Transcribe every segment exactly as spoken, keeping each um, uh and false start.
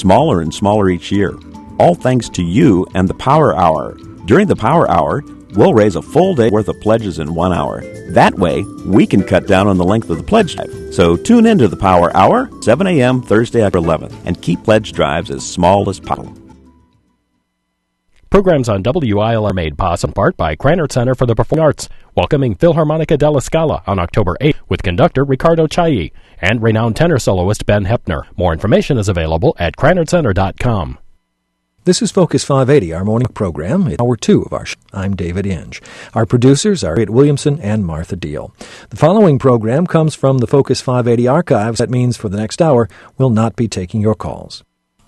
smaller and smaller each year, all thanks to you and the Power Hour. During the Power Hour, we'll raise a full day worth of pledges in one hour. That way, we can cut down on the length of the pledge drive. So tune in to the Power Hour, seven a.m. Thursday, October eleventh, and keep pledge drives as small as possible. Programs on W I L are made possible in part by Krannert Center for the Performing Arts, welcoming Philharmonica della Scala on October eighth with conductor Riccardo Chailly and renowned tenor soloist Ben Heppner. More information is available at krannert center dot com. This is Focus five eighty, our morning program, in hour two of our show. I'm David Inge. Our producers are Harriet Williamson and Martha Deal. The following program comes from the Focus five eighty archives. That means for the next hour, we'll not be taking your calls.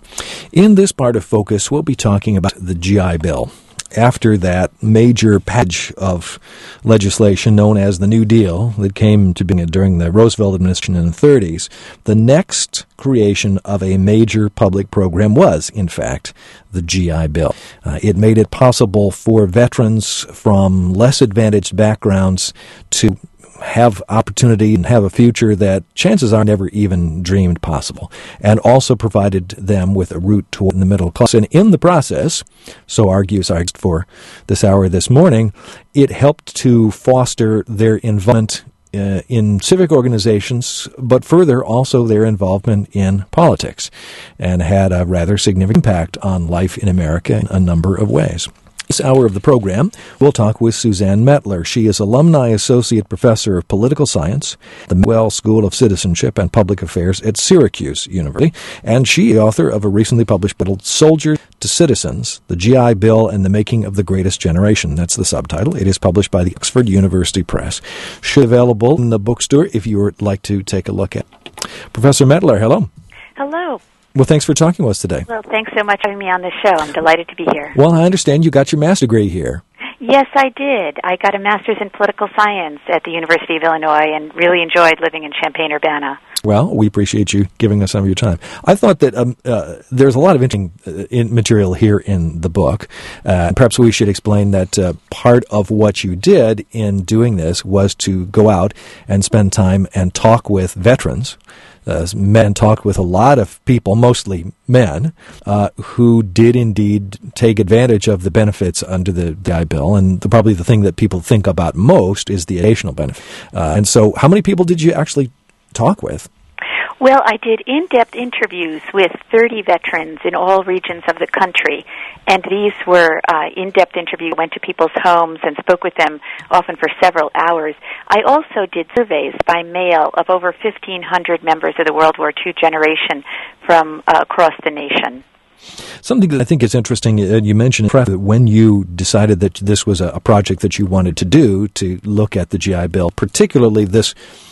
In this part of Focus, we'll be talking about the G I Bill. After that major package of legislation known as the New Deal that came to be during the Roosevelt administration in the thirties, the next creation of a major public program was, in fact, the G I Bill. Uh, it made it possible for veterans from less advantaged backgrounds to have opportunity and have a future that chances are never even dreamed possible, and also provided them with a route toward the middle class. And in the process, so argues our for this hour this morning, it helped to foster their involvement uh, in civic organizations, but further also their involvement in politics, and had a rather significant impact on life in America in a number of ways. This hour of the program, we'll talk with Suzanne Mettler. She is Alumni Associate Professor of Political Science at the Well School of Citizenship and Public Affairs at Syracuse University, and she is the author of a recently published book, Soldiers to Citizens, the G I Bill and the Making of the Greatest Generation. That's the subtitle. It is published by the Oxford University Press. Should be available in the bookstore if you would like to take a look at it. Professor Mettler, hello. Hello. Well, thanks for talking with us today. Well, thanks so much for having me on the show. I'm delighted to be here. Well, I understand you got your master's degree here. Yes, I did. I got a master's in political science at the University of Illinois and really enjoyed living in Champaign-Urbana. Well, we appreciate you giving us some of your time. I thought that um, uh, there's a lot of interesting uh, in material here in the book. Uh, perhaps we should explain that uh, part of what you did in doing this was to go out and spend time and talk with veterans. Uh, men talked with a lot of people, mostly men, uh, who did indeed take advantage of the benefits under the G I Bill. And the, probably the thing that people think about most is the educational benefit. Uh, and so how many people did you actually talk with? Well, I did in-depth interviews with thirty veterans in all regions of the country, and these were uh, in-depth interviews. I went to people's homes and spoke with them often for several hours. I also did surveys by mail of over fifteen hundred members of the World War Two generation from uh, across the nation. Something that I think is interesting, uh, you mentioned that when you decided that this was a, a project that you wanted to do, to look at the G I Bill, particularly this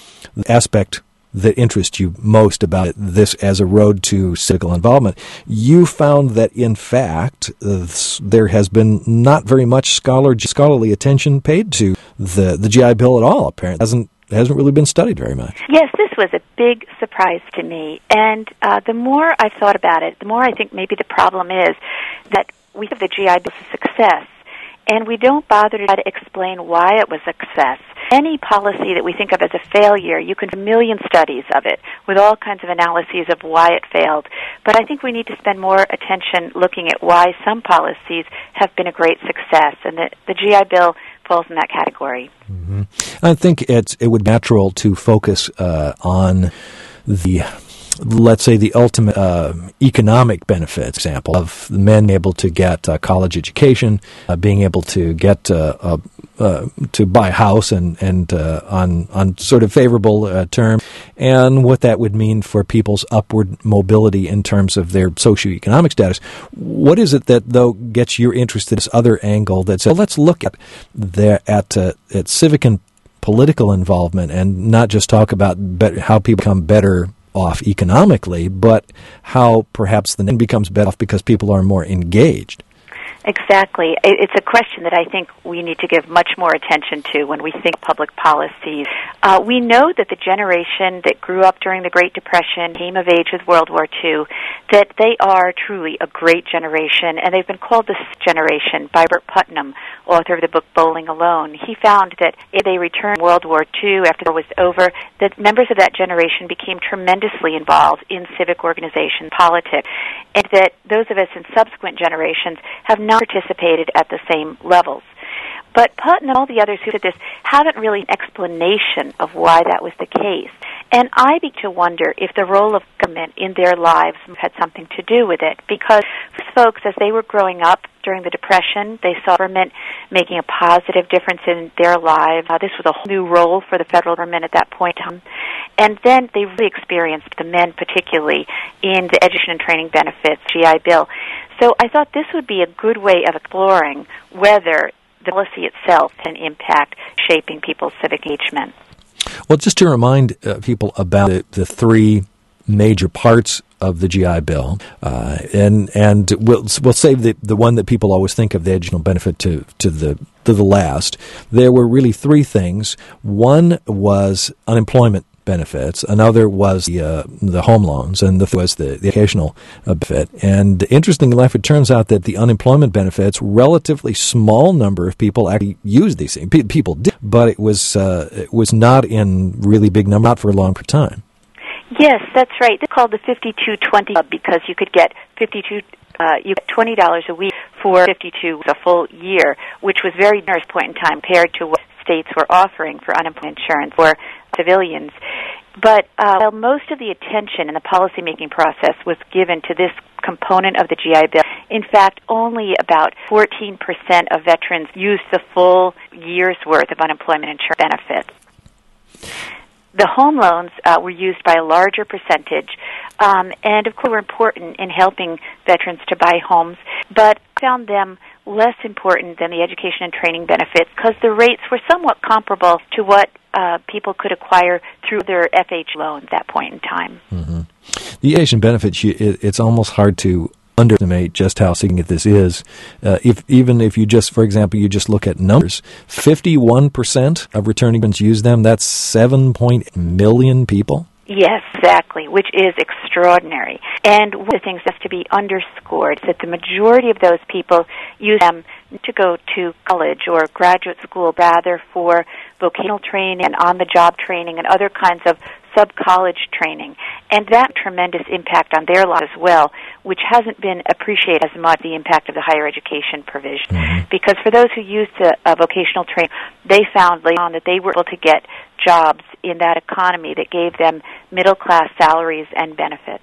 aspect that interests you most about this as a road to civic involvement, you found that, in fact, uh, there has been not very much scholar, scholarly attention paid to the, the G I Bill at all, apparently. It hasn't, hasn't really been studied very much. Yes, this was a big surprise to me. And uh, the more I've thought about it, the more I think maybe the problem is that we have the G I Bill as a success, and we don't bother to try to explain why it was a success. Any policy that we think of as a failure, you can do a million studies of it with all kinds of analyses of why it failed. But I think we need to spend more attention looking at why some policies have been a great success, and the, the G I Bill falls in that category. Mm-hmm. I think it's, it would be natural to focus uh, on the, let's say, the ultimate uh, economic benefits, example, of men able to get a college education, uh, being able to get uh, a Uh, to buy a house and and uh, on on sort of favorable uh, terms, and what that would mean for people's upward mobility in terms of their socioeconomic status. What is it that, though, gets your interest in this other angle that says, well, let's look at the, at uh, at civic and political involvement, and not just talk about be- how people become better off economically, but how perhaps the nation becomes better off because people are more engaged? Exactly. It's a question that I think we need to give much more attention to when we think public policies. Uh, we know that the generation that grew up during the Great Depression, came of age with World War Two, that they are truly a great generation, and they've been called the generation by Bert Putnam, author of the book Bowling Alone. He found that if they returned World War Two after the war was over, that members of that generation became tremendously involved in civic organization politics, and that those of us in subsequent generations have not participated at the same levels. But Putnam and all the others who did this haven't really an explanation of why that was the case. And I begin to wonder if the role of government in their lives had something to do with it, because folks, as they were growing up during the Depression, they saw government making a positive difference in their lives. Uh, this was a whole new role for the federal government at that point in time. And then they really experienced, the men particularly, in the education and training benefits, G I Bill. So I thought this would be a good way of exploring whether the policy itself can impact shaping people's civic engagement. Well, just to remind uh, people about the, the three major parts of the G I Bill, uh, and and we'll we'll save the, the one that people always think of, the educational benefit, to to the to the last. There were really three things. One was unemployment benefits. Another was the uh, the home loans, and the third was the, the occasional uh, benefit. And interestingly enough, it turns out that the unemployment benefits, relatively small number of people actually used these things. P- people did, but it was uh, it was not in really big number, not for a long period of time. Yes, that's right. It's called the fifty-two twenty Club because you could get fifty-two, uh, you get twenty dollars a week for fifty-two a full year, which was very generous point in time compared to what states were offering for unemployment insurance for civilians. But uh, while most of the attention in the policymaking process was given to this component of the G I Bill, in fact, only about fourteen percent of veterans used the full year's worth of unemployment insurance benefits. The home loans uh, were used by a larger percentage, um, and of course were important in helping veterans to buy homes, but found them less important than the education and training benefits because the rates were somewhat comparable to what uh, people could acquire through their F H loan at that point in time. Mm-hmm. The education benefits, you, it, it's almost hard to underestimate just how significant this is. Uh, if even if you just, for example, you just look at numbers, fifty-one percent of returning veterans use them. That's seven point eight million people. Yes, exactly, which is extraordinary. And one of the things that has to be underscored is that the majority of those people use them to go to college or graduate school, rather for vocational training and on-the-job training and other kinds of sub-college training. And that tremendous impact on their lives as well, which hasn't been appreciated as much, the impact of the higher education provision. Mm-hmm. Because for those who used the uh, vocational training, they found later on that they were able to get jobs in that economy that gave them middle-class salaries and benefits.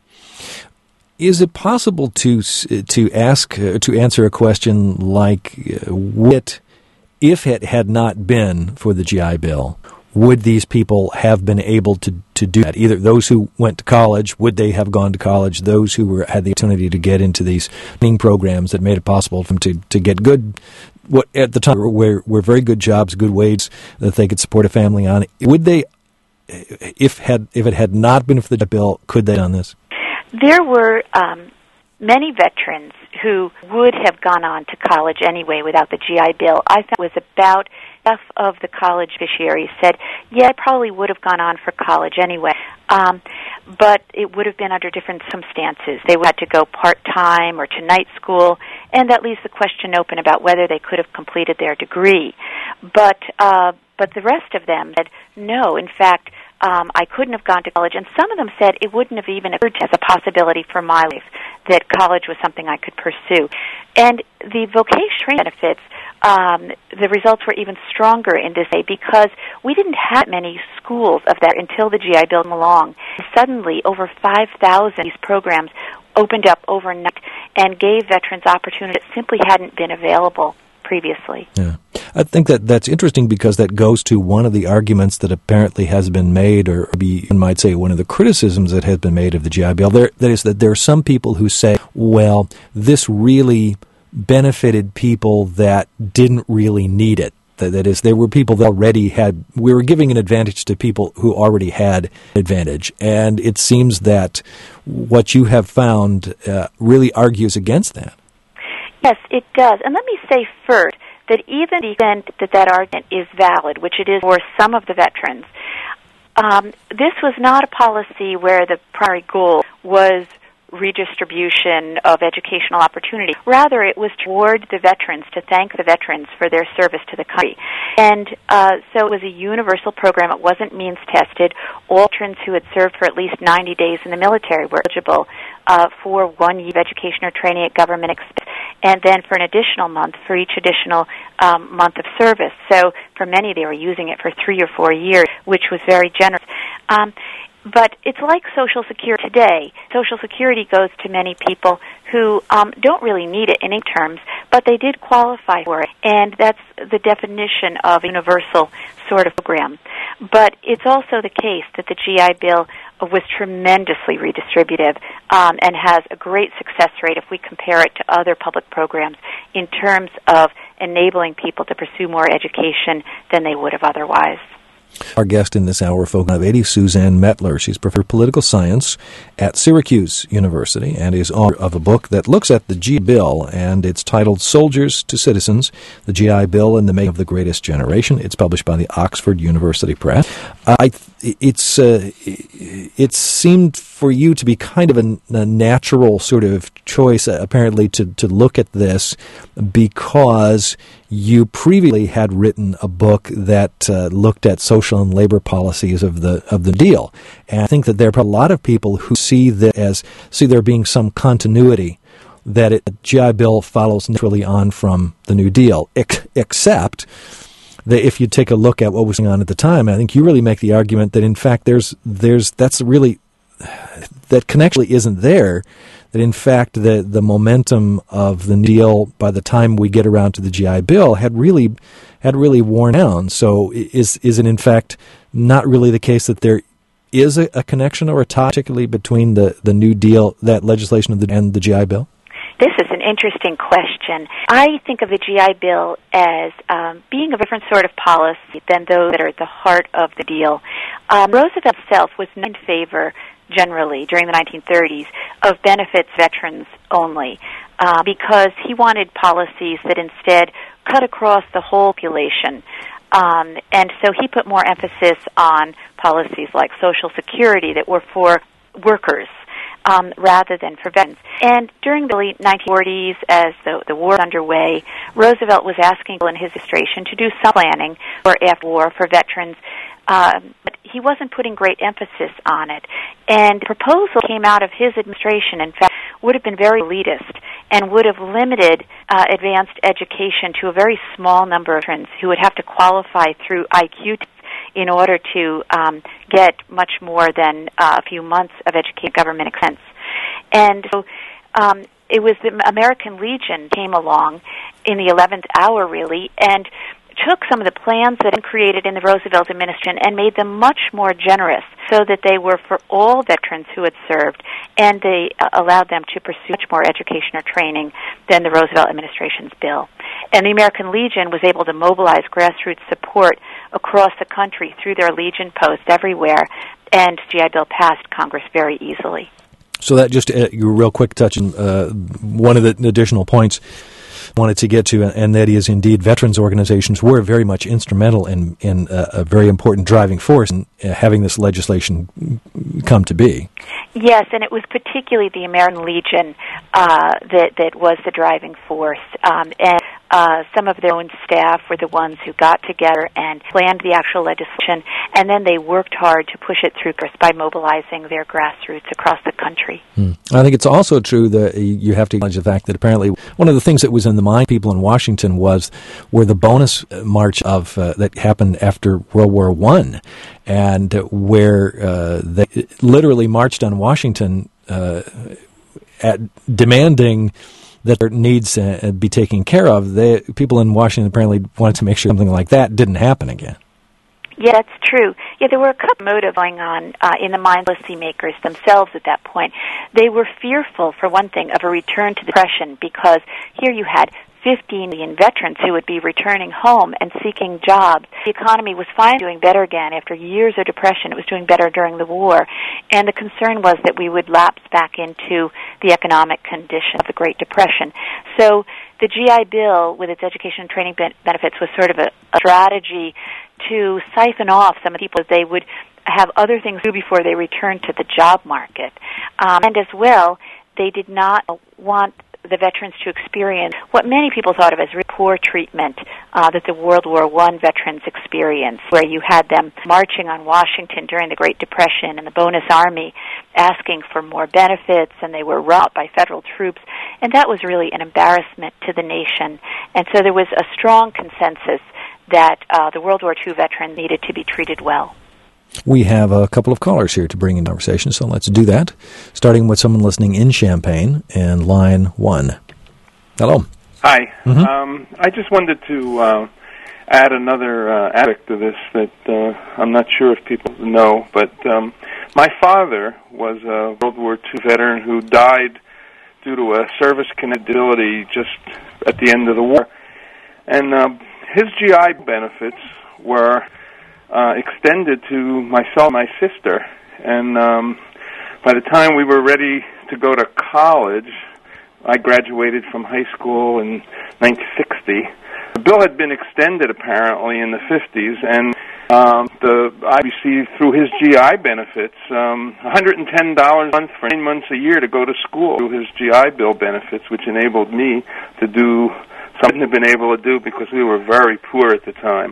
Is it possible to to ask uh, to answer a question like, uh, what, if it had not been for the G I Bill, would these people have been able to, to do that? Either those who went to college, would they have gone to college? Those who were, had the opportunity to get into these training programs that made it possible for them to, to get good, what at the time were, were very good jobs, good wages that they could support a family on. Would they, if had if it had not been for the bill, could they have done this? There were um, many veterans who would have gone on to college anyway without the G I Bill. I thought it was about half of the college beneficiaries said, yeah, I probably would have gone on for college anyway. Um, but it would have been under different circumstances. They would have had to go part-time or to night school, and that leaves the question open about whether they could have completed their degree. But uh, but the rest of them said, no, in fact, um, I couldn't have gone to college. And some of them said it wouldn't have even occurred as a possibility for my life that college was something I could pursue. And the vocational training benefits, um, the results were even stronger in this way because we didn't have many schools of that until the G I Bill came along. Suddenly, over five thousand of these programs opened up overnight and gave veterans opportunities that simply hadn't been available previously. Yeah. I think that that's interesting because that goes to one of the arguments that apparently has been made, or be, one might say one of the criticisms that has been made of the G I Bill. There, that is that there are some people who say, well, this really benefited people that didn't really need it. That, that is, there were people that already had, we were giving an advantage to people who already had advantage. And it seems that what you have found uh, really argues against that. Yes, it does. And let me say first that even the extent that that argument is valid, which it is for some of the veterans, um, this was not a policy where the primary goal was redistribution of educational opportunity. Rather, it was toward the veterans, to thank the veterans for their service to the country. And uh, so it was a universal program. It wasn't means-tested. All veterans who had served for at least ninety days in the military were eligible uh, for one year of education or training at government expense, and then for an additional month for each additional um, month of service. So for many, they were using it for three or four years, which was very generous. Um, But it's like Social Security today. Social Security goes to many people who um, don't really need it in any terms, but they did qualify for it, and that's the definition of a universal sort of program. But it's also the case that the G I Bill was tremendously redistributive um, and has a great success rate if we compare it to other public programs in terms of enabling people to pursue more education than they would have otherwise. Our guest in this hour, Focus five eighty, Suzanne Mettler. She's professor of political science at Syracuse University and is author of a book that looks at the G I Bill, and it's titled Soldiers to Citizens, the G I Bill and the Making of the Greatest Generation. It's published by the Oxford University Press. Uh, I, it's uh, it seemed for you to be kind of a, a natural sort of choice, uh, apparently, to, to look at this because you previously had written a book that uh, looked at social and labor policies of the of the deal. And I think that there are a lot of people who see that as see there being some continuity, that it, the G I Bill follows naturally on from the New Deal, ex- except that if you take a look at what was going on at the time, I think you really make the argument that in fact there's there's that's really that connection isn't there. That in fact the the momentum of the New Deal by the time we get around to the G I Bill had really had really worn down. So is is it in fact not really the case that there is a, a connection or a tie, particularly between the, the New Deal, that legislation of the, and the G I Bill? This is an interesting question. I think of the G I Bill as um, being a different sort of policy than those that are at the heart of the deal. Um, Roosevelt himself was not in favor, generally, during the nineteen thirties, of benefits veterans only, uh, because he wanted policies that instead cut across the whole population. Um, and so he put more emphasis on policies like Social Security that were for workers, Um, rather than for veterans. And during the late nineteen forties, as the, the war was underway, Roosevelt was asking people in his administration to do some planning for after war for veterans, um, but he wasn't putting great emphasis on it. And the proposal came out of his administration, in fact, would have been very elitist and would have limited uh, advanced education to a very small number of veterans who would have to qualify through I Q tests in order to um, get much more than uh, a few months of educated government expense. And so um, it was the American Legion came along in the eleventh hour, really, and took some of the plans that had been created in the Roosevelt administration and made them much more generous so that they were for all veterans who had served, and they uh, allowed them to pursue much more education or training than the Roosevelt administration's bill. And the American Legion was able to mobilize grassroots support across the country through their Legion posts everywhere, and G I Bill passed Congress very easily. So that just uh, your real quick touch on uh, one of the additional points I wanted to get to, and that is indeed veterans organizations were very much instrumental in, in uh, a very important driving force in uh, having this legislation come to be. Yes, and it was particularly the American Legion uh, that, that was the driving force. Um, and uh, some of their own staff were the ones who got together and planned the actual legislation, and then they worked hard to push it through by mobilizing their grassroots across the country. Hmm. I think it's also true that you have to acknowledge the fact that apparently one of the things that was in the mind of people in Washington was were the bonus march of uh, that happened after World War One, and where uh, they literally marched on Washington uh, at demanding that their needs uh, be taken care of. They, people in Washington apparently wanted to make sure something like that didn't happen again. Yeah, that's true. Yeah, there were a couple of motives going on uh, in the mind of policymakers themselves at that point. They were fearful, for one thing, of a return to depression, because here you had fifteen million veterans who would be returning home and seeking jobs. The economy was finally doing better again after years of depression. It was doing better during the war. And the concern was that we would lapse back into the economic condition of the Great Depression. So the G I Bill, with its education and training ben- benefits, was sort of a, a strategy to siphon off some of the people. They would have other things to do before they returned to the job market. Um, and as well, they did not want the veterans to experience what many people thought of as poor treatment uh, that the World War One veterans experienced, where you had them marching on Washington during the Great Depression and the Bonus Army asking for more benefits, and they were robbed by federal troops, and that was really an embarrassment to the nation. And so there was a strong consensus that uh, the World War Two veterans needed to be treated well. We have a couple of callers here to bring in conversation, so let's do that, starting with someone listening in Champaign, and line one. Hello. Hi. Mm-hmm. Um, I just wanted to uh, add another uh, aspect to this that uh, I'm not sure if people know, but um, my father was a World War Two veteran who died due to a service-connected disability just at the end of the war. And uh, his G I benefits were Uh, extended to myself and my sister. And um, by the time we were ready to go to college, I graduated from high school in nineteen sixty. The bill had been extended apparently in the fifties, and um, the I received through his G I benefits um, one hundred ten dollars a month for nine months a year to go to school through his G I Bill benefits, which enabled me to do something I hadn't been able to do because we were very poor at the time.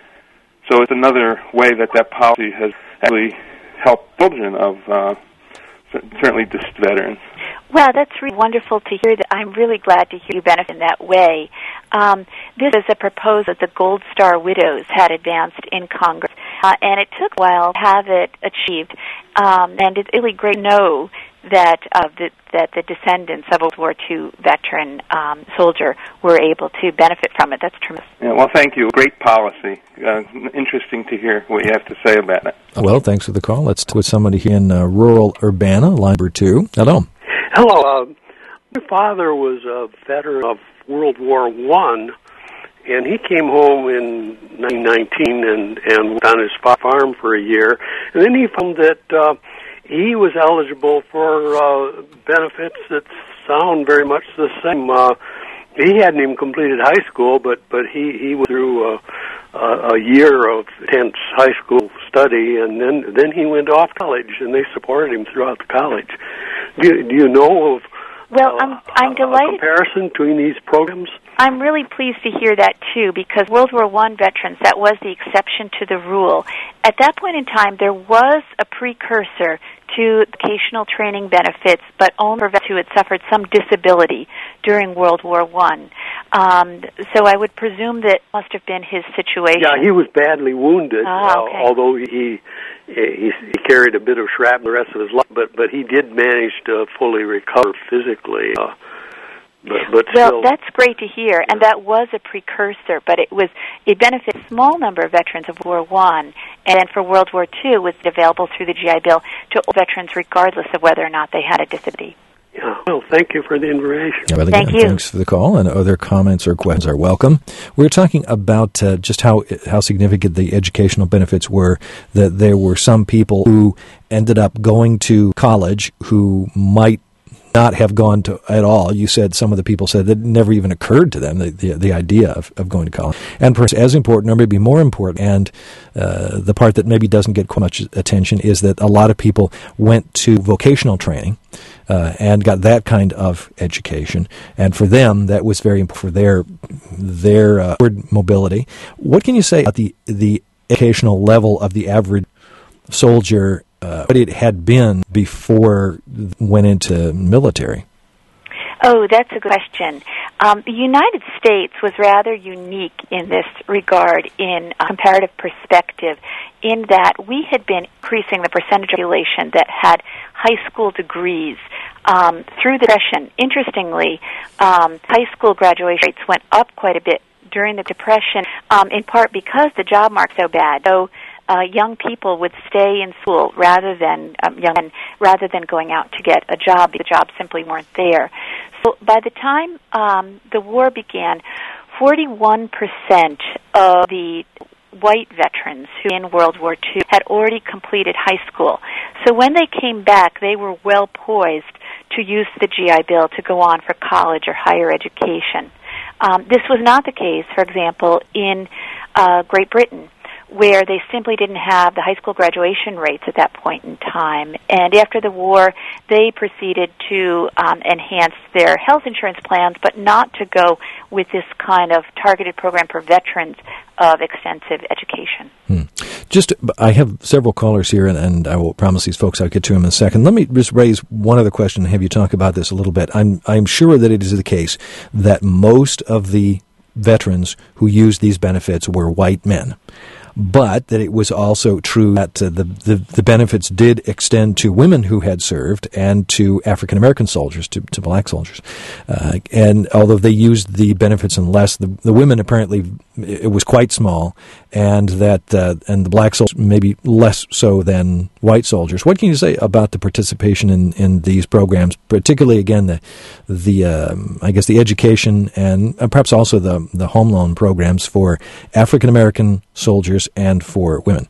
So it's another way that that policy has actually helped children of uh, certainly just veterans. Well, that's really wonderful to hear. That I'm really glad to hear you benefit in that way. Um, this is a proposal that the Gold Star Widows had advanced in Congress, uh, and it took a while to have it achieved. Um, and it's really great to know that uh, the, that the descendants of a World War Two veteran um, soldier were able to benefit from it. That's tremendous. Yeah, well, thank you. Great policy. Uh, interesting to hear what you have to say about it. Well, thanks for the call. Let's talk with somebody here in uh, rural Urbana, line number two. Hello. Hello. Uh, my father was a veteran of World War One, and he came home in nineteen nineteen and, and worked on his farm for a year. And then he found that uh, he was eligible for uh, benefits that sound very much the same. Uh, he hadn't even completed high school, but, but he, he went through a, a, a year of intense high school study, and then, then he went off to college, and they supported him throughout the college. Do you, do you know of Well, uh, I'm I'm a, delighted. a comparison between these programs? I'm really pleased to hear that, too, because World War One veterans, that was the exception to the rule. At that point in time, there was a precursor to vocational training benefits, but only for vets who had suffered some disability during World War One. Um, so I would presume that must have been his situation. Yeah, he was badly wounded, ah, okay. uh, although he, he he carried a bit of shrapnel the rest of his life, but, but he did manage to fully recover physically. Uh, But, but well, still, that's great to hear, and that was a precursor, but it was it benefited a small number of veterans of World War One, and for World War Two was available through the G I Bill to all veterans regardless of whether or not they had a disability. Yeah, well, thank you for the information. Yeah, well, Thank again, you. Thanks for the call, and other comments or questions are welcome. We're talking about uh, just how how significant the educational benefits were, that there were some people who ended up going to college who might not have gone to at all. You said some of the people said that it never even occurred to them, the the, the idea of, of going to college. And perhaps as important, or maybe more important, and uh, the part that maybe doesn't get quite much attention is that a lot of people went to vocational training uh, and got that kind of education. And for them, that was very important for their their uh, mobility. What can you say about the the educational level of the average soldier, uh, what it had been before went into military? Oh, that's a good question. Um, the United States was rather unique in this regard in a comparative perspective, in that we had been increasing the percentage of population that had high school degrees um, through the Depression. Interestingly, um, high school graduation rates went up quite a bit during the Depression, um, in part because the job market was so bad. So Uh, young people would stay in school rather than um, young men, rather than going out to get a job. The jobs simply weren't there. So by the time um, the war began, forty-one percent of the white veterans who in World War Two had already completed high school. So when they came back, they were well poised to use the G I Bill to go on for college or higher education. Um, this was not the case, for example, in uh, Great Britain, where they simply didn't have the high school graduation rates at that point in time. And after the war, they proceeded to um, enhance their health insurance plans, but not to go with this kind of targeted program for veterans of extensive education. Hmm. Just, I have several callers here, and, and I will promise these folks I'll get to them in a second. Let me just raise one other question and have you talk about this a little bit. I'm I'm sure that it is the case that most of the veterans who used these benefits were white men, but that it was also true that uh, the, the the benefits did extend to women who had served and to African American soldiers, to, to black soldiers. Uh, and although they used the benefits in less, the, the women apparently it was quite small, and that uh, and the black soldiers maybe less so than white soldiers. What can you say about the participation in, in these programs, particularly again the the um, I guess the education and uh, perhaps also the the home loan programs for African American soldiers and for women?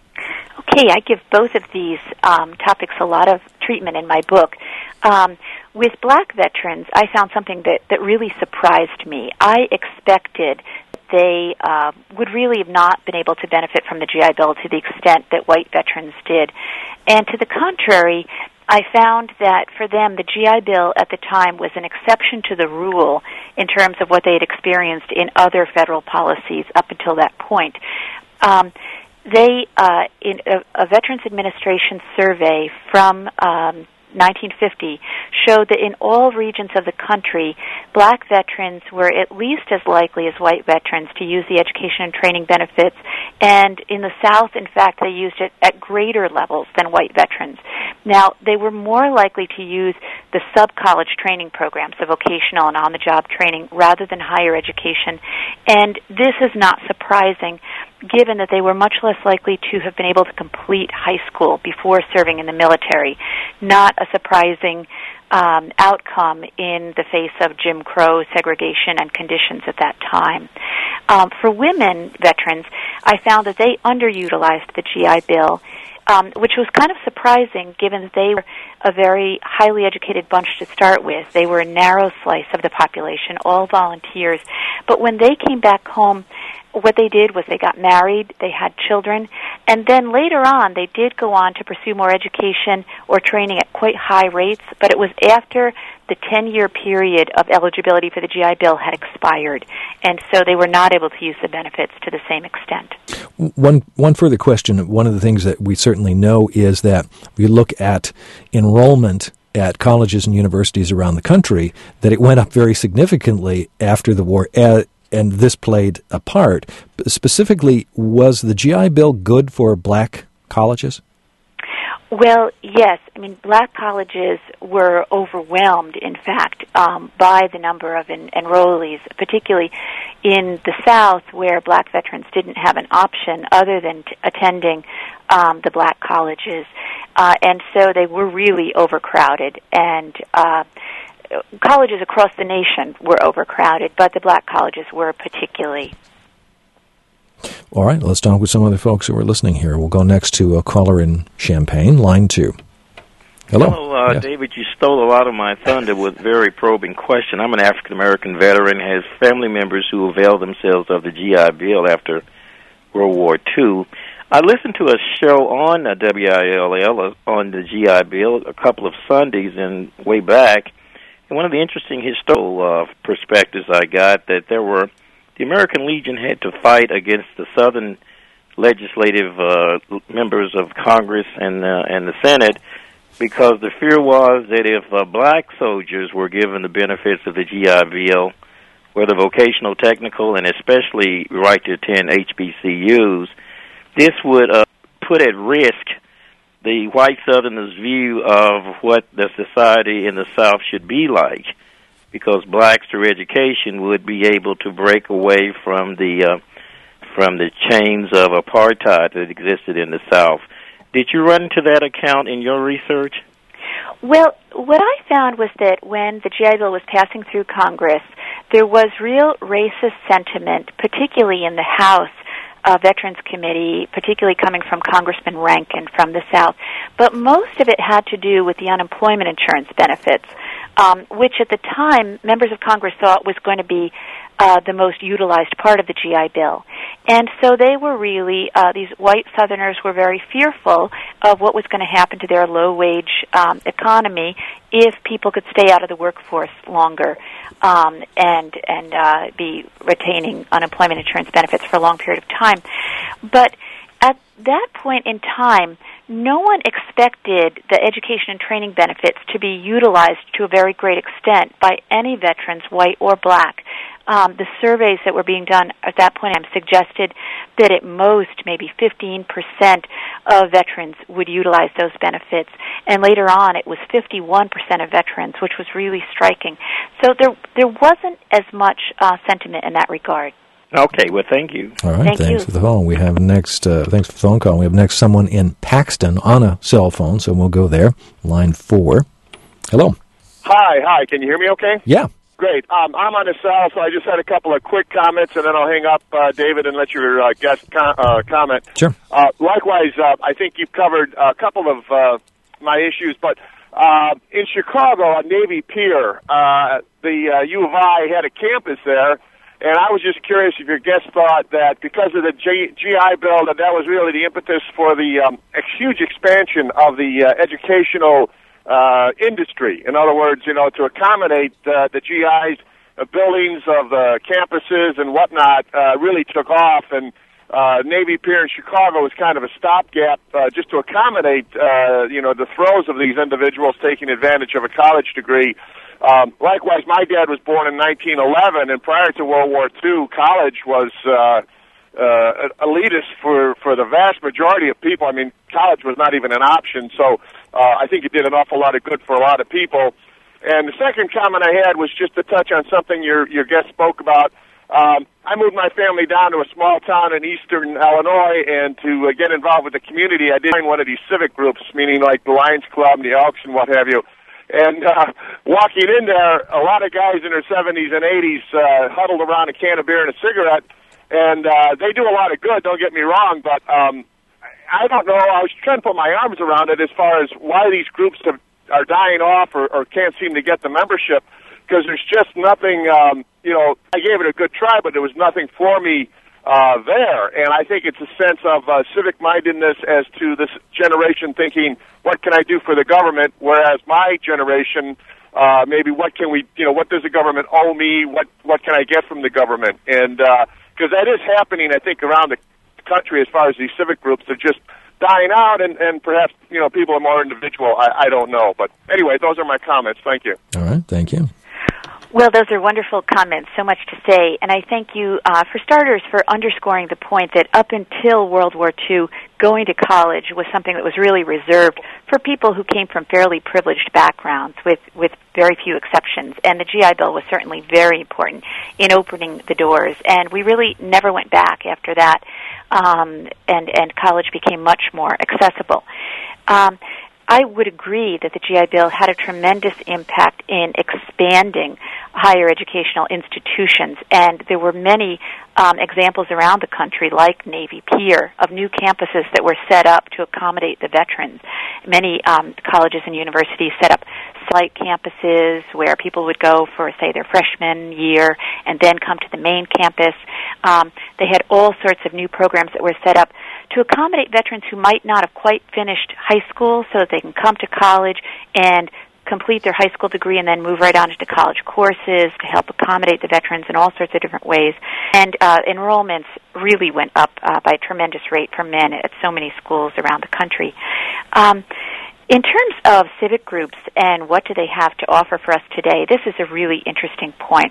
Okay, I give both of these um, topics a lot of treatment in my book. Um, with black veterans, I found something that, that really surprised me. I expected they uh, would really have not been able to benefit from the G I Bill to the extent that white veterans did. And to the contrary, I found that for them, the G I Bill at the time was an exception to the rule in terms of what they had experienced in other federal policies up until that point. Um, they, uh, in a, a Veterans Administration survey from um, nineteen fifty, showed that in all regions of the country, black veterans were at least as likely as white veterans to use the education and training benefits, and in the South, in fact, they used it at greater levels than white veterans. Now, they were more likely to use the sub-college training programs, the vocational and on-the-job training, rather than higher education, and this is not surprising, given that they were much less likely to have been able to complete high school before serving in the military. Not a surprising um, outcome in the face of Jim Crow segregation and conditions at that time. Um, for women veterans, I found that they underutilized the G I Bill, um, which was kind of surprising given that they were a very highly educated bunch to start with. They were a narrow slice of the population, all volunteers. But when they came back home, what they did was they got married, they had children, and then later on they did go on to pursue more education or training at quite high rates, but it was after the ten-year period of eligibility for the G I Bill had expired, and so they were not able to use the benefits to the same extent. One one further question. One of the things that we certainly know is that we look at enrollment at colleges and universities around the country, that it went up very significantly after the war, uh, and this played a part. Specifically, was the G I Bill good for black colleges? Well, yes. I mean, black colleges were overwhelmed, in fact, um, by the number of en- enrollees, particularly in the South, where black veterans didn't have an option other than t- attending um, the black colleges. Uh, and so they were really overcrowded, and uh, colleges across the nation were overcrowded, but the black colleges were particularly. All right, let's talk with some other folks who are listening here. We'll go next to a caller in Champaign, line two. Hello. Hello, uh, yes. David, you stole a lot of my thunder with a very probing question. I'm an African-American veteran, has family members who availed themselves of the G I Bill after World War Two. I listened to a show on uh, W I L L on the G I Bill a couple of Sundays and way back, and one of the interesting historical uh, perspectives I got that there were the American Legion had to fight against the Southern legislative uh, members of Congress and uh, and the Senate because the fear was that if uh, black soldiers were given the benefits of the G I Bill, whether vocational, technical, and especially right to attend H B C Us, this would uh, put at risk the white Southerners' view of what the society in the South should be like, because blacks through education would be able to break away from the uh, from the chains of apartheid that existed in the South. Did you run into that account in your research? Well, what I found was that when the G I Bill was passing through Congress, there was real racist sentiment, particularly in the House uh, Veterans Committee, particularly coming from Congressman Rankin from the South. But most of it had to do with the unemployment insurance benefits, um, which at the time members of Congress thought was going to be uh, the most utilized part of the G I Bill. And so they were really, uh, these white Southerners were very fearful of what was going to happen to their low-wage um, economy if people could stay out of the workforce longer um, and and uh, be retaining unemployment insurance benefits for a long period of time. But at that point in time, no one expected the education and training benefits to be utilized to a very great extent by any veterans, white or black. Um, the surveys that were being done at that point in time suggested that at most maybe fifteen percent of veterans would utilize those benefits. And later on it was fifty-one percent of veterans, which was really striking. So there there wasn't as much uh, sentiment in that regard. Okay, well, thank you. All right, Thank thanks you. for the phone. We have next, uh, thanks for the phone call. We have next someone in Paxton on a cell phone, so we'll go there. Line four. Hello. Hi, hi. Can you hear me okay? Yeah. Great. Um, I'm on the cell, so I just had a couple of quick comments, and then I'll hang up, uh, David, and let your uh, guest com- uh, comment. Sure. Uh, likewise, uh, I think you've covered a couple of uh, my issues, but uh, in Chicago on Navy Pier, uh, the uh, U of I had a campus there. And I was just curious if your guest thought that because of the G- GI Bill, that that was really the impetus for the um, ex- huge expansion of the uh, educational uh, industry. In other words, you know, to accommodate uh, the G Is, uh, buildings of the campuses and whatnot uh, really took off. And uh, Navy Pier in Chicago was kind of a stopgap uh, just to accommodate, uh, you know, the throes of these individuals taking advantage of a college degree. Um, likewise, my dad was born in nineteen eleven, and prior to World War Two, college was uh, uh, elitist for, for the vast majority of people. I mean, college was not even an option, so uh, I think it did an awful lot of good for a lot of people. And the second comment I had was just to touch on something your, your guest spoke about. Um, I moved my family down to a small town in eastern Illinois, and to uh, get involved with the community, I did join one of these civic groups, meaning like the Lions Club and the Elks and what have you. And uh, walking in there, a lot of guys in their seventies and eighties uh, huddled around a can of beer and a cigarette, and uh, they do a lot of good, don't get me wrong, but um, I don't know, I was trying to put my arms around it as far as why these groups have, are dying off or, or can't seem to get the membership, because there's just nothing, um, you know, I gave it a good try, but there was nothing for me uh, there, and I think it's a sense of uh, civic-mindedness as to this generation thinking, what can I do for the government, whereas my generation, uh, maybe what can we, you know, what does the government owe me, what, what can I get from the government, and because uh, that is happening, I think, around the country as far as these civic groups are just dying out, and, and perhaps, you know, people are more individual, I, I don't know, but anyway, those are my comments. Thank you. All right, thank you. Well, those are wonderful comments, so much to say, and I thank you, uh, for starters, for underscoring the point that up until World War Two, going to college was something that was really reserved for people who came from fairly privileged backgrounds, with, with very few exceptions, and the G I Bill was certainly very important in opening the doors, and we really never went back after that, um, and, and college became much more accessible. Um, I would agree that the G I Bill had a tremendous impact in expanding higher educational institutions, and there were many um, examples around the country, like Navy Pier, of new campuses that were set up to accommodate the veterans. Many um, colleges and universities set up satellite campuses where people would go for, say, their freshman year and then come to the main campus. Um, they had all sorts of new programs that were set up to accommodate veterans who might not have quite finished high school so that they can come to college and complete their high school degree and then move right on into college courses to help accommodate the veterans in all sorts of different ways. And uh, enrollments really went up uh, by a tremendous rate for men at so many schools around the country. Um, in terms of civic groups and what do they have to offer for us today, this is a really interesting point.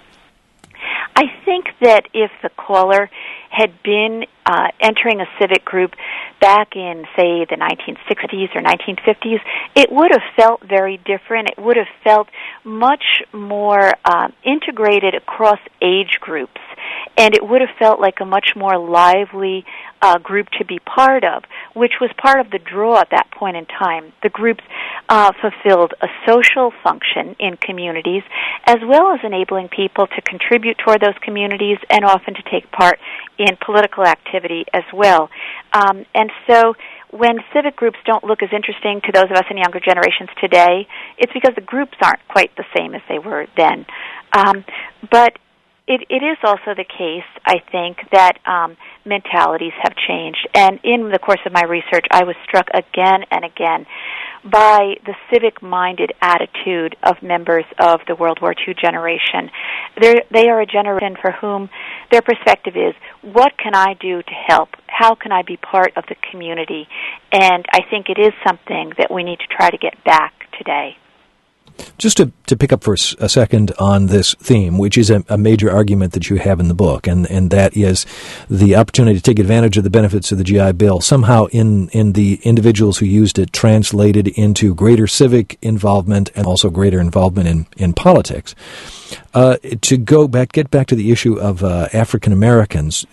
I think that if the caller had been uh, entering a civic group back in, say, the nineteen sixties or nineteen fifties, it would have felt very different. It would have felt much more uh, integrated across age groups, and it would have felt like a much more lively uh, group to be part of, which was part of the draw at that point in time. The groups uh, fulfilled a social function in communities, as well as enabling people to contribute toward those communities and often to take part in political activity as well. Um, and so when civic groups don't look as interesting to those of us in younger generations today, it's because the groups aren't quite the same as they were then. Um, but it, it is also the case, I think, that um, mentalities have changed. And in the course of my research, I was struck again and again by the civic-minded attitude of members of the World War Two generation. They're, they are a generation for whom their perspective is, what can I do to help? How can I be part of the community? And I think it is something that we need to try to get back today. Just to, to pick up for a second on this theme, which is a, a major argument that you have in the book, and, and that is the opportunity to take advantage of the benefits of the G I Bill, somehow in, in the individuals who used it translated into greater civic involvement and also greater involvement in, in politics. Uh, to go back, get back to the issue of uh, African Americans,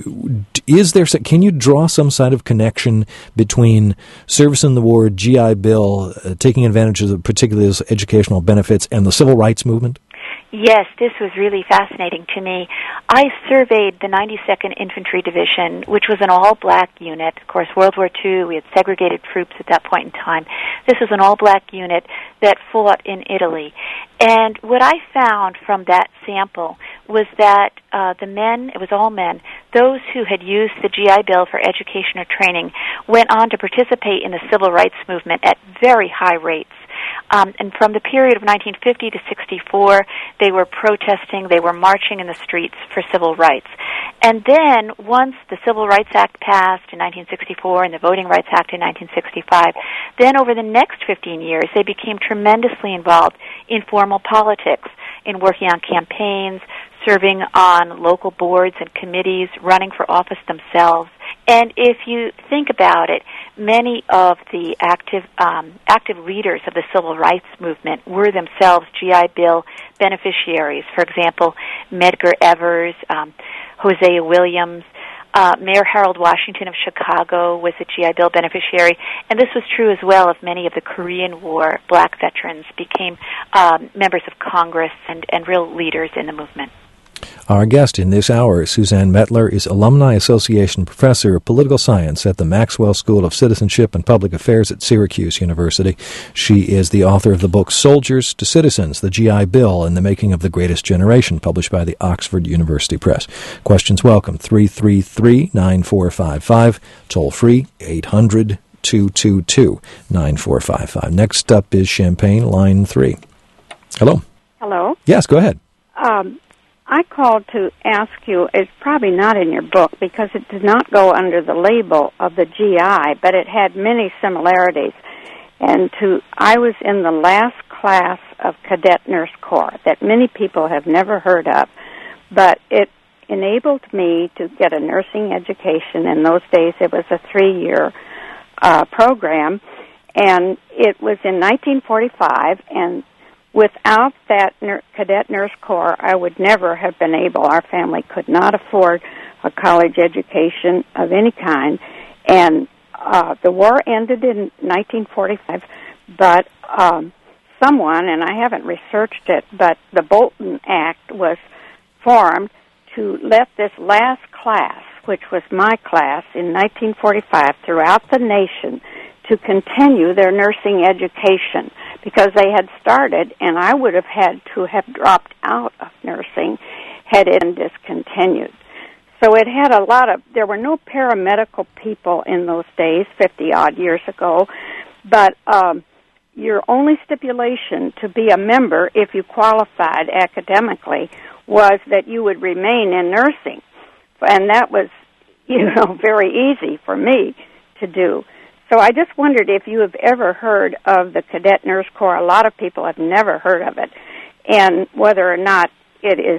is there? Can you draw some sort of connection between service in the war, G I Bill, uh, taking advantage of the particularly those educational benefits, and the civil rights movement? Yes, this was really fascinating to me. I surveyed the ninety-second Infantry Division, which was an all-black unit. Of course, World War Two, we had segregated troops at that point in time. This was an all-black unit that fought in Italy. And what I found from that sample was that uh, the men, it was all men, those who had used the G I Bill for education or training went on to participate in the civil rights movement at very high rates. Um, and from the period of nineteen fifty to sixty-four, they were protesting, they were marching in the streets for civil rights. And then, once the Civil Rights Act passed in nineteen sixty-four and the Voting Rights Act in nineteen sixty-five, then over the next fifteen years, they became tremendously involved in formal politics, in working on campaigns, serving on local boards and committees, running for office themselves. And if you think about it, many of the active um, active leaders of the civil rights movement were themselves G I Bill beneficiaries. For example, Medgar Evers, um, Hosea Williams, uh, Mayor Harold Washington of Chicago was a G I Bill beneficiary, and this was true as well of many of the Korean War black veterans became um, members of Congress and, and real leaders in the movement. Our guest in this hour, Suzanne Mettler, is Alumni Association Professor of Political Science at the Maxwell School of Citizenship and Public Affairs at Syracuse University. She is the author of the book Soldiers to Citizens, the G I Bill and the Making of the Greatest Generation, published by the Oxford University Press. Questions welcome, three three three, nine four five five, toll free, eight hundred, two two two, nine four five five. Next up is Champaign, line three. Hello. Hello. Yes, go ahead. Um, I called to ask you, it's probably not in your book because it did not go under the label of the G I, but it had many similarities. And to I was in the last class of Cadet Nurse Corps that many people have never heard of, but it enabled me to get a nursing education. In those days, it was a three-year uh, program, and it was in nineteen forty-five, and without that ner- Cadet Nurse Corps, I would never have been able, our family could not afford a college education of any kind. And uh, the war ended in nineteen forty-five, but um, someone, and I haven't researched it, but the Bolton Act was formed to let this last class, which was my class in nineteen forty-five, throughout the nation, to continue their nursing education, because they had started, and I would have had to have dropped out of nursing had it been discontinued. So it had a lot of, there were no paramedical people in those days, fifty-odd years ago, but um, your only stipulation to be a member, if you qualified academically, was that you would remain in nursing. And that was, you know, very easy for me to do. So I just wondered if you have ever heard of the Cadet Nurse Corps. A lot of people have never heard of it, and whether or not it is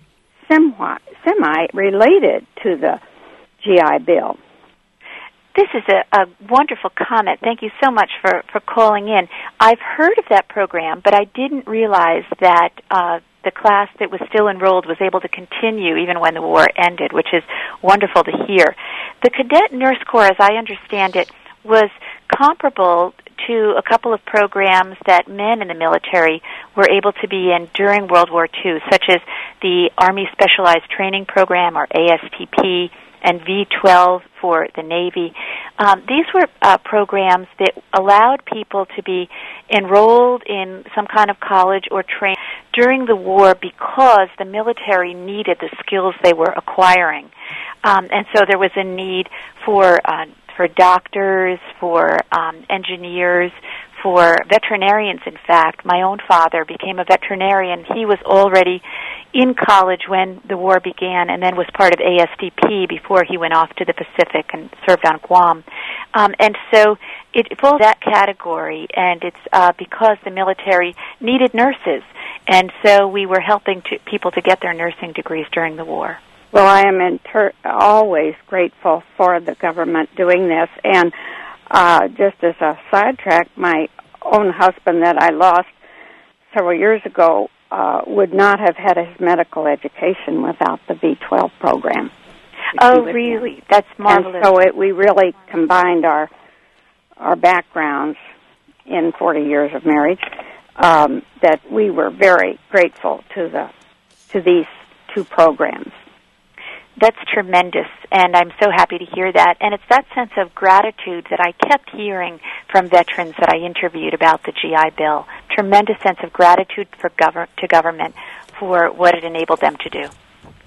semi, semi-related to the G I Bill. This is a, a wonderful comment. Thank you so much for, for calling in. I've heard of that program, but I didn't realize that uh, the class that was still enrolled was able to continue even when the war ended, which is wonderful to hear. The Cadet Nurse Corps, as I understand it, was comparable to a couple of programs that men in the military were able to be in during World War Two, such as the Army Specialized Training Program, or A S T P, and V twelve for the Navy. Um, these were uh, programs that allowed people to be enrolled in some kind of college or training during the war because the military needed the skills they were acquiring. Um, and so there was a need for uh, for doctors, for um, engineers, for veterinarians, in fact. My own father became a veterinarian. He was already in college when the war began and then was part of A S D P before he went off to the Pacific and served on Guam. Um, and so it falls that category, and it's uh, because the military needed nurses. And so we were helping to, people to get their nursing degrees during the war. Well, I am inter- always grateful for the government doing this. And uh, just as a sidetrack, my own husband that I lost several years ago uh, would not have had his medical education without the V twelve program. Oh, really? That's marvelous. And so it, we really combined our our backgrounds in forty years of marriage. Um, that we were very grateful to the to these two programs. That's tremendous, and I'm so happy to hear that. And it's that sense of gratitude that I kept hearing from veterans that I interviewed about the G I Bill. Tremendous sense of gratitude for gov- to government for what it enabled them to do.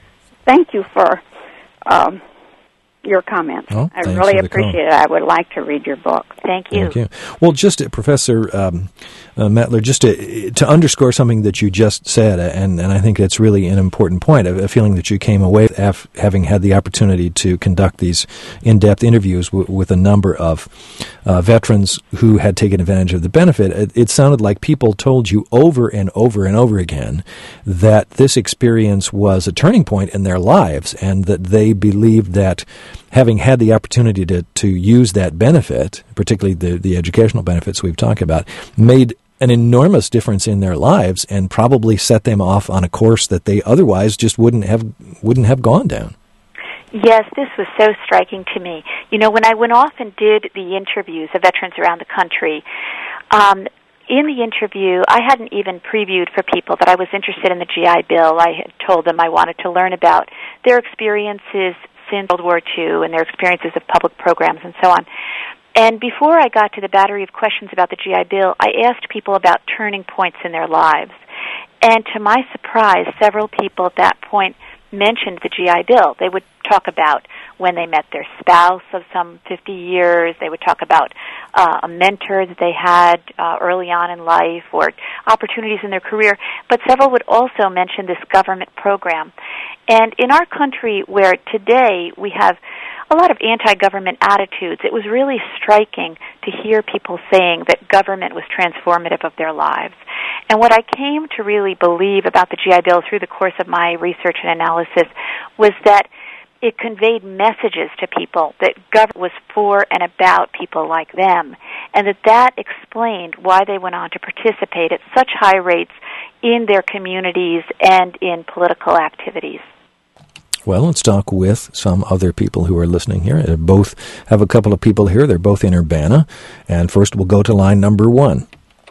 Thank you for um, your comments. Oh, I really appreciate it. I would like to read your book. Thank you. Thank you. Well, just uh, Professor um, uh, Mettler, just to, to underscore something that you just said, and, and I think that's really an important point, a, a feeling that you came away af- having had the opportunity to conduct these in-depth interviews w- with a number of uh, veterans who had taken advantage of the benefit. It, it sounded like people told you over and over and over again that this experience was a turning point in their lives, and that they believed that having had the opportunity to, to use that benefit, particularly the, the educational benefits we've talked about, made an enormous difference in their lives and probably set them off on a course that they otherwise just wouldn't have wouldn't have gone down. Yes, this was so striking to me. You know, when I went off and did the interviews of veterans around the country, um, in the interview, I hadn't even previewed for people that I was interested in the G I Bill. I had told them I wanted to learn about their experiences since World War Two and their experiences of public programs and so on. And before I got to the battery of questions about the G I Bill, I asked people about turning points in their lives. And to my surprise, several people at that point mentioned the G I Bill. They would talk about when they met their spouse of some fifty years. They would talk about uh, a mentor that they had uh, early on in life or opportunities in their career. But several would also mention this government program. And in our country, where today we have a lot of anti-government attitudes, it was really striking to hear people saying that government was transformative of their lives. And what I came to really believe about the G I Bill through the course of my research and analysis was that it conveyed messages to people that government was for and about people like them, and that that explained why they went on to participate at such high rates in their communities and in political activities. Well, let's talk with some other people who are listening here. They both have a couple of people here. They're both in Urbana. And first we'll go to line number one.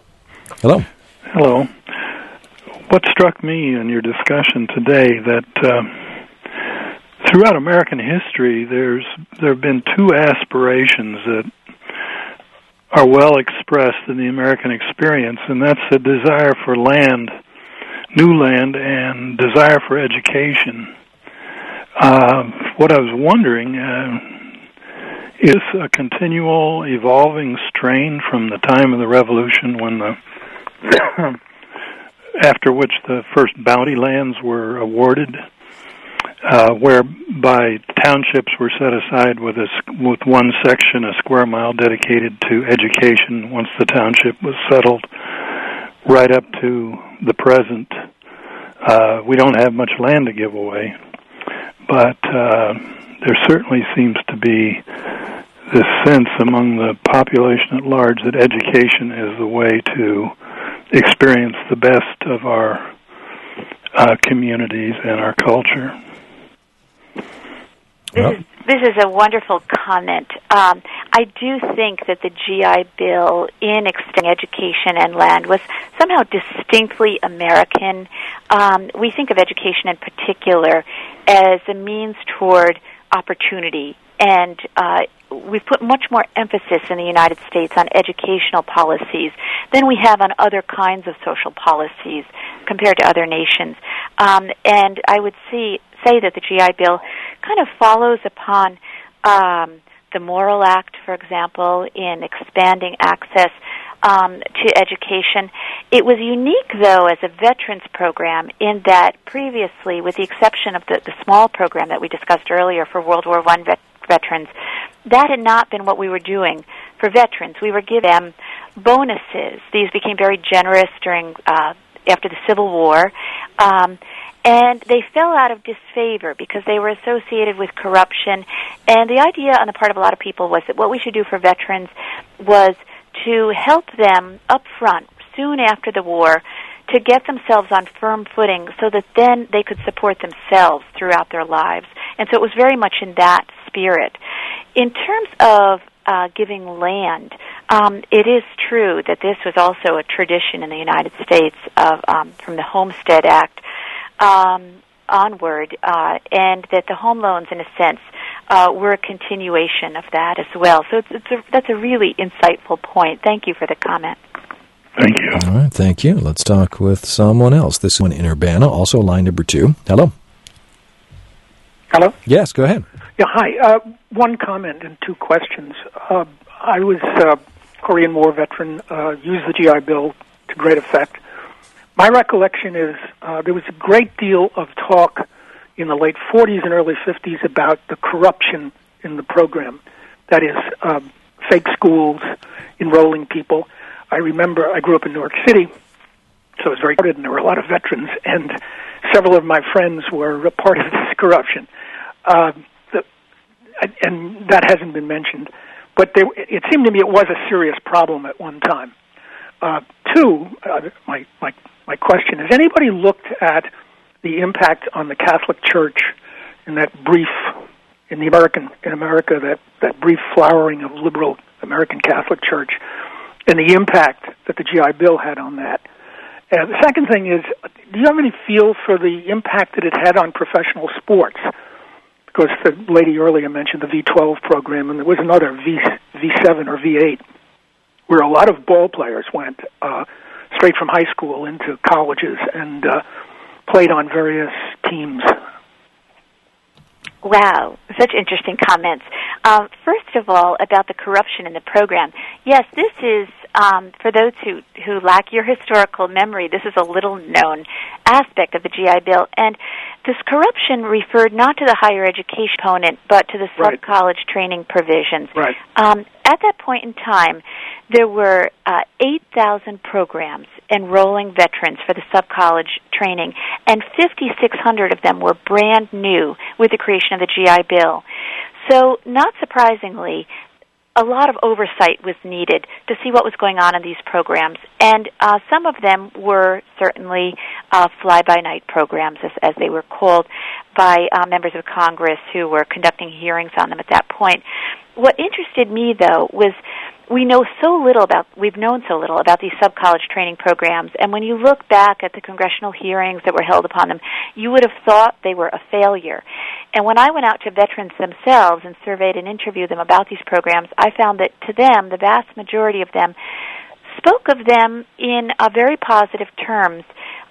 Hello. Hello. What struck me in your discussion today that uh, throughout American history, there's there have been two aspirations that are well expressed in the American experience, and that's the desire for land, new land, and desire for education. Uh, what I was wondering, uh, is a continual evolving strain from the time of the Revolution when the, after which the first bounty lands were awarded, uh, whereby townships were set aside with a, with one section, a square mile dedicated to education once the township was settled, right up to the present. Uh, we don't have much land to give away. But uh, there certainly seems to be this sense among the population at large that education is the way to experience the best of our uh, communities and our culture. This is, this is a wonderful comment. Um, I do think that the G I Bill in extending education and land was somehow distinctly American. Um, we think of education in particular as a means toward opportunity, and uh, we've put much more emphasis in the United States on educational policies than we have on other kinds of social policies compared to other nations. Um, and I would see, say that the G I Bill kind of follows upon um, the Morrill Act, for example, in expanding access um, to education. It was unique, though, as a veterans program in that previously, with the exception of the, the small program that we discussed earlier for World War One vet- veterans, that had not been what we were doing for veterans. We were giving them bonuses. These became very generous during uh, after the Civil War. Um, And they fell out of disfavor because they were associated with corruption. And the idea on the part of a lot of people was that what we should do for veterans was to help them up front, soon after the war, to get themselves on firm footing so that then they could support themselves throughout their lives. And so it was very much in that spirit. In terms of uh, giving land, um, it is true that this was also a tradition in the United States of um, from the Homestead Act Um, onward, uh, and that the home loans, in a sense, uh, were a continuation of that as well. So it's, it's a, that's a really insightful point. Thank you for the comment. Thank you. All right, thank you. Let's talk with someone else. This one in Urbana, also line number two. Hello. Hello? Yes, go ahead. Yeah, hi. Uh, one comment and two questions. Uh, I was a Korean War veteran, uh, used the G I Bill to great effect. My recollection is uh, there was a great deal of talk in the late forties and early fifties about the corruption in the program. That is, uh, fake schools, enrolling people. I remember I grew up in New York City, so it was very crowded, and there were a lot of veterans, and several of my friends were a part of this corruption. Uh, the, and that hasn't been mentioned. But there, it seemed to me it was a serious problem at one time. Uh, two, uh, my, my My question, has anybody looked at the impact on the Catholic Church in that brief, in the American, in America, that, that brief flowering of liberal American Catholic Church, and the impact that the G I Bill had on that? And the second thing is, do you have any feel for the impact that it had on professional sports? Because the lady earlier mentioned the V twelve program, and there was another V, V7 or V eight, where a lot of ball players went uh, straight from high school into colleges and uh, played on various teams. Wow, such interesting comments. Um, first of all, about the corruption in the program. Yes, this is, um, for those who, who lack your historical memory, this is a little-known aspect of the G I Bill. And this corruption referred not to the higher education component, but to the sub-college training provisions. Right. Um, at that point in time, there were uh, eight thousand programs enrolling veterans for the sub-college training, and five thousand six hundred of them were brand new with the creation of the G I Bill. So, not surprisingly, a lot of oversight was needed to see what was going on in these programs, and uh, some of them were certainly uh, fly-by-night programs, as, as they were called, by uh, members of Congress who were conducting hearings on them at that point. What interested me, though, was we know so little about, we've known so little about these sub-college training programs, and when you look back at the congressional hearings that were held upon them, you would have thought they were a failure. And when I went out to veterans themselves and surveyed and interviewed them about these programs, I found that to them, the vast majority of them spoke of them in uh, very positive terms,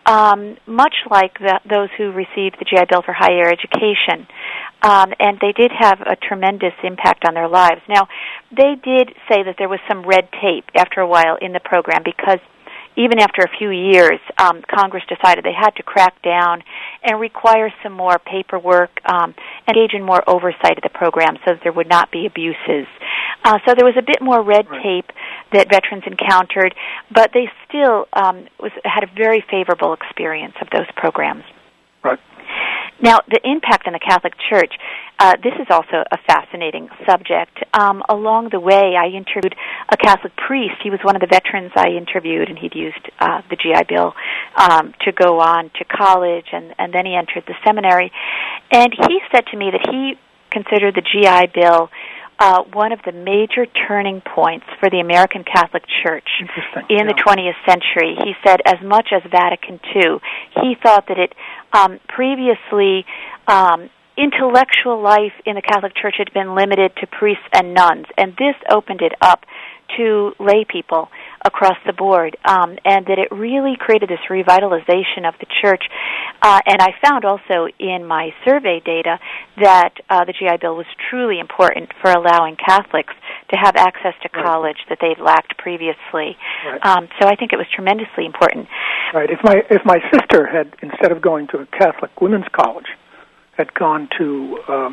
um, much like the, those who received the G I Bill for higher education. Um, and they did have a tremendous impact on their lives. Now, they did say that there was some red tape after a while in the program because even after a few years, um, Congress decided they had to crack down and require some more paperwork, um, engage in more oversight of the program so that there would not be abuses. Uh, so there was a bit more red right. tape that veterans encountered, but they still um, was, had a very favorable experience of those programs. Right. Now, the impact on the Catholic Church, uh, this is also a fascinating subject. Um, along the way, I interviewed a Catholic priest. He was one of the veterans I interviewed, and he'd used uh, the G I Bill um, to go on to college, and, and then he entered the seminary. And he said to me that he considered the G I Bill uh, one of the major turning points for the American Catholic Church in yeah. the twentieth century. He said as much as Vatican Two. He thought that it um, previously um, intellectual life in the Catholic Church had been limited to priests and nuns, and this opened it up to lay people across the board, um, and that it really created this revitalization of the church. Uh, and I found also in my survey data that uh, the G I Bill was truly important for allowing Catholics to have access to college right. that they'd lacked previously. Right. Um, so I think it was tremendously important. Right. If my if my sister had, instead of going to a Catholic women's college, had gone to uh,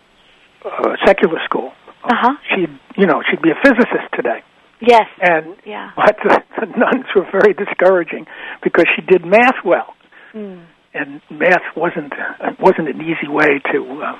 a secular school, uh-huh. she'd you know she'd be a physicist today. Yes. And yeah. but the, the nuns were very discouraging because she did math well, mm. and math wasn't uh, wasn't an easy way to uh,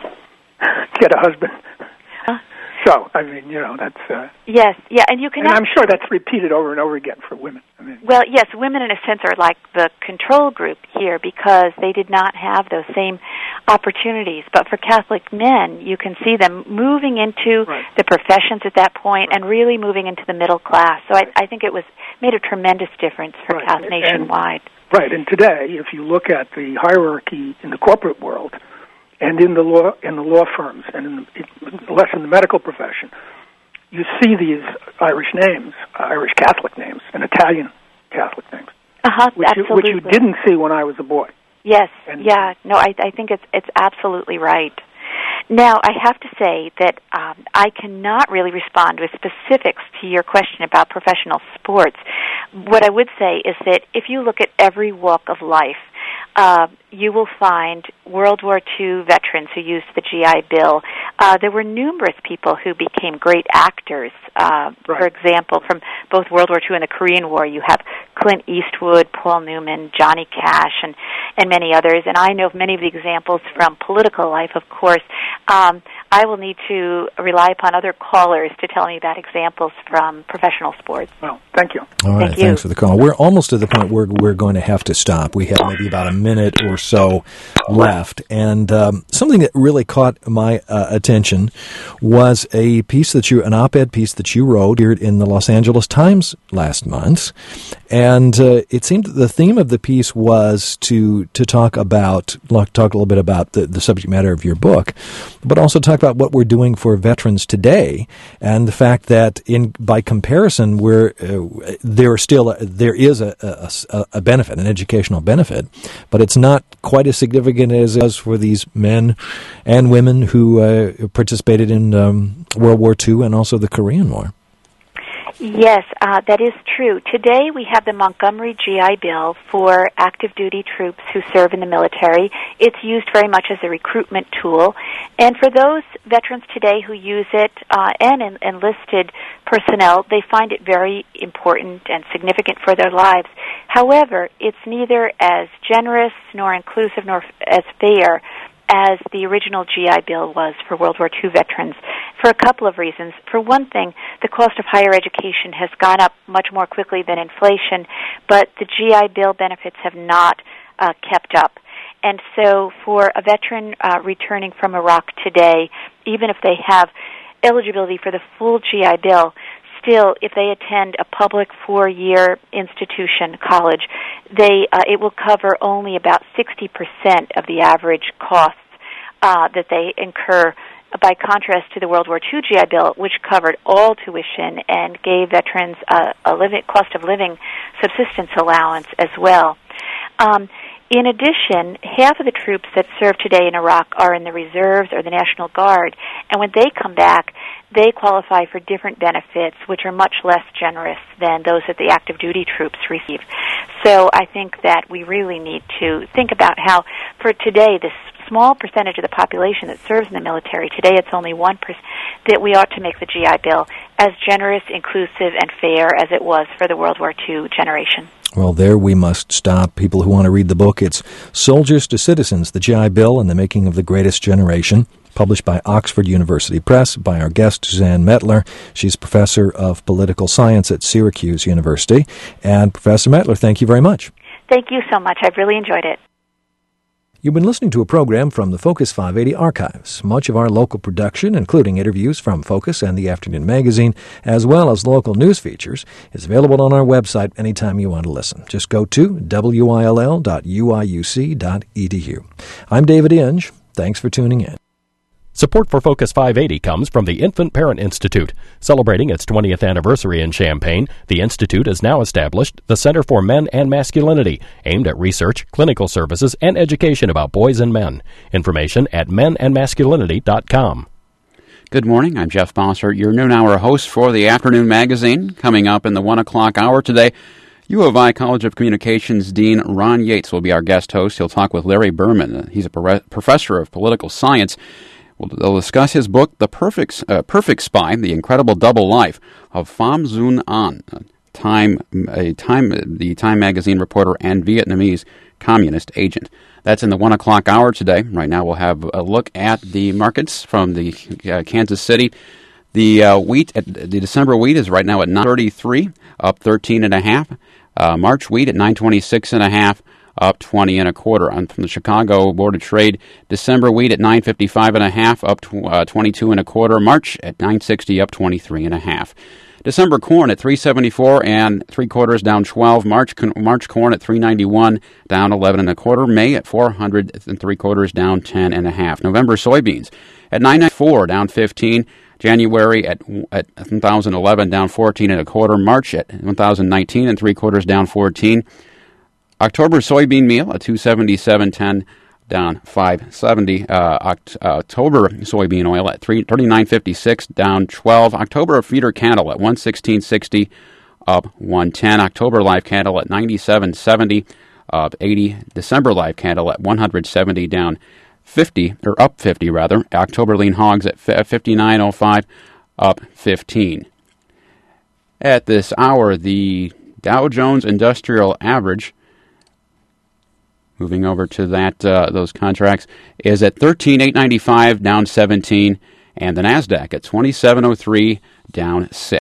get a husband. Uh, so I mean, you know, that's uh, yes, yeah, and you can. And I'm sure that's repeated over and over again for women. I mean, well, yes, women in a sense are like the control group here because they did not have those same opportunities. But for Catholic men, you can see them moving into right. the professions at that point right. and really moving into the middle class. So I, I think it was made a tremendous difference for right. Catholic nationwide. And, right, and today, if you look at the hierarchy in the corporate world and in the law in the law firms and in the, less in the medical profession, you see these Irish names, Irish Catholic names, and Italian Catholic names, uh-huh, which, you, which you didn't see when I was a boy. Yes, and, yeah, no, I, I think it's it's absolutely right. Now, I have to say that um, I cannot really respond with specifics to your question about professional sports. What I would say is that if you look at every walk of life, uh, you will find World War Two veterans who used the G I Bill. Uh, there were numerous people who became great actors. Uh, right. For example, from both World War Two and the Korean War, you have Clint Eastwood, Paul Newman, Johnny Cash, and, and many others. And I know of many of the examples from political life, of course. Um, I will need to rely upon other callers to tell me about examples from professional sports. Well, thank you. All right, thank thanks you. for the call. We're almost to the point where we're going to have to stop. We have maybe about a minute or so left. And um, something that really caught my uh, attention was a piece that you, an op-ed piece that you wrote here in the Los Angeles Times last month. And uh, it seemed that the theme of the piece was to to talk about, talk a little bit about the, the subject matter of your book, but also talk about what we're doing for veterans today and the fact that in by comparison, we're, uh, there are still a, there is a, a, a benefit, an educational benefit, but it's not quite as significant as it was for these men and women who uh, participated in um, World War Two and also the Korean War. Yes, uh, that is true. Today we have the Montgomery G I Bill for active duty troops who serve in the military. It's used very much as a recruitment tool. And for those veterans today who use it uh, and en- enlisted personnel, they find it very important and significant for their lives. However, it's neither as generous nor inclusive nor as fair as the original G I Bill was for World War Two veterans for a couple of reasons. For one thing, the cost of higher education has gone up much more quickly than inflation, but the G I Bill benefits have not uh, kept up. And so for a veteran uh, returning from Iraq today, even if they have eligibility for the full G I Bill, still, if they attend a public four-year institution, college, they uh, it will cover only about sixty percent of the average costs uh, that they incur, by contrast to the World War Two G I Bill, which covered all tuition and gave veterans uh, a living, cost of living subsistence allowance as well. Um, in addition, half of the troops that serve today in Iraq are in the reserves or the National Guard, and when they come back, they qualify for different benefits, which are much less generous than those that the active duty troops receive. So I think that we really need to think about how, for today, this small percentage of the population that serves in the military, today it's only one percent, that we ought to make the G I Bill as generous, inclusive, and fair as it was for the World War Two generation. Well, there we must stop. People who want to read the book, it's Soldiers to Citizens, the G I Bill and the Making of the Greatest Generation, published by Oxford University Press by our guest, Suzanne Mettler. She's professor of political science at Syracuse University. And Professor Mettler, thank you very much. Thank you so much. I've really enjoyed it. You've been listening to a program from the Focus five eighty archives. Much of our local production, including interviews from Focus and the Afternoon Magazine, as well as local news features, is available on our website anytime you want to listen. Just go to W I L L dot U I U C dot E D U. I'm David Inge. Thanks for tuning in. Support for Focus five eighty comes from the Infant Parent Institute. Celebrating its twentieth anniversary in Champaign, the Institute has now established the Center for Men and Masculinity, aimed at research, clinical services, and education about boys and men. Information at men and masculinity dot com. Good morning. I'm Jeff Bossert, your noon hour host for the Afternoon Magazine. Coming up in the one o'clock hour today, U of I College of Communications Dean Ron Yates will be our guest host. He'll talk with Larry Berman. He's a pro- professor of political science. They'll discuss his book, The Perfect uh, Perfect Spy: The Incredible Double Life of Pham Xuân An, a Time, a Time, the Time magazine reporter and Vietnamese communist agent. That's in the one o'clock hour today. Right now, we'll have a look at the markets from the uh, Kansas City. The uh, wheat, at, the December wheat is right now at nine thirty-three, up thirteen and a half. Uh, March wheat at nine twenty-six and a half. Up twenty and a quarter. On from the Chicago Board of Trade, December wheat at nine fifty-five and a half, up tw- uh, twenty-two and a quarter. March at nine sixty, up twenty-three and a half. December corn at three seventy-four and three quarters, down twelve. March con- March corn at three ninety-one, down eleven and a quarter. May at four hundred and three quarters, down ten and a half. November soybeans at nine ninety-four, down fifteen. January at at one thousand eleven, down fourteen and a quarter. March at one thousand nineteen and three quarters, down fourteen. October soybean meal at two seventy-seven ten, down five seventy. Uh, Oct- October soybean oil at three thirty-nine fifty-six, down twelve. October feeder cattle at one sixteen sixty, up one ten. October live cattle at ninety-seven seventy, up eighty. December live cattle at one hundred seventy, down fifty, or up fifty rather. October lean hogs at fifty-nine oh five, up fifteen. At this hour, the Dow Jones Industrial Average, moving over to that uh, those contracts, is at thirteen eight ninety-five, down seventeen, and the Nasdaq at twenty-seven oh three, down six.